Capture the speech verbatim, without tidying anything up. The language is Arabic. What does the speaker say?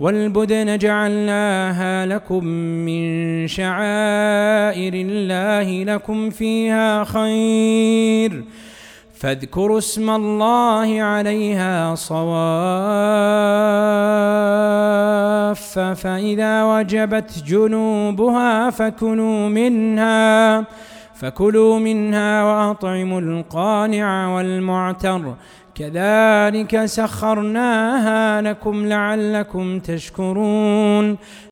والبدن جعلناها لكم من شعائر الله لكم فيها خير فاذكروا اسم الله عليها صواف فإذا وجبت جنوبها فكلوا منها فكلوا منها وأطعموا القانع والمعتر كذلك سخرناها لكم لعلكم تشكرون